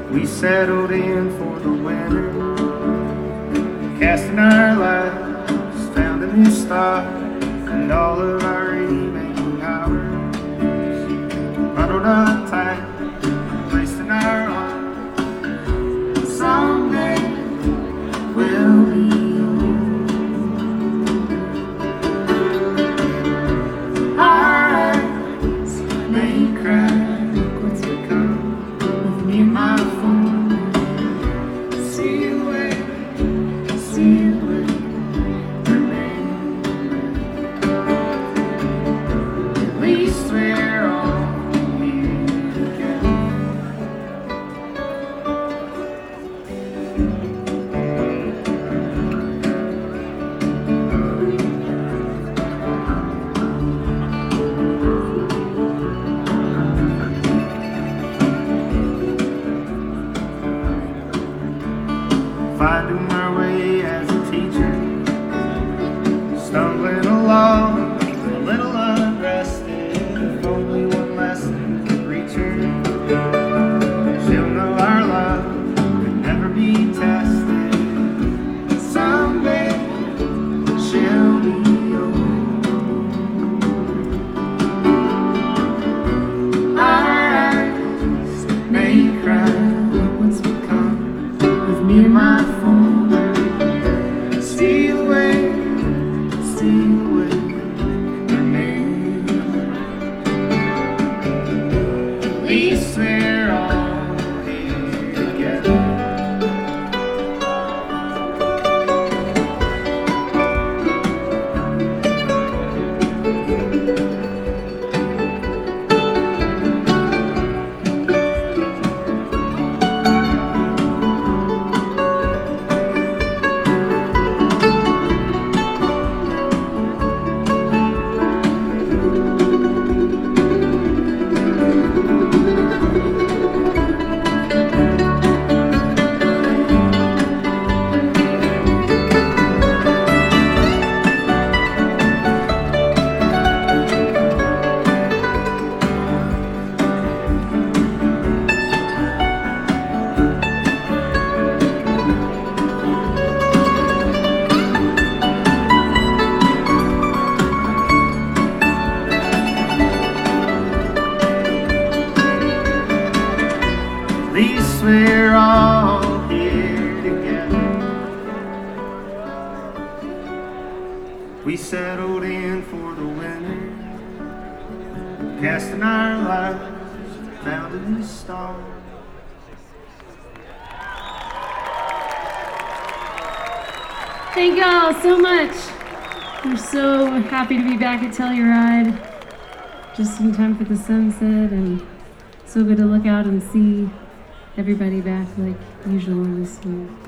We settled in for the winter, casting our lives, found a new start, and all of our remaining hours bundled up tight, placed in our arms. Someday we'll be old. Our eyes may cry, look what's become of me and my phone. See you remain. At least we're all here together. Finding our way as a teacher, stumbling along, a little unrested. If only one lesson could reach her, she'll know our love could never be tested. Someday she'll be old. Our eyes may cry, look what's become of me and my phone. Steal away, remain. At least we're all here together. At least we're all here together. We settled in for the winter, casting our lives, found a new star. Thank y'all so much. We're so happy to be back at Telluride, just in time for the sunset, and so good to look out and see everybody back like usual in this week.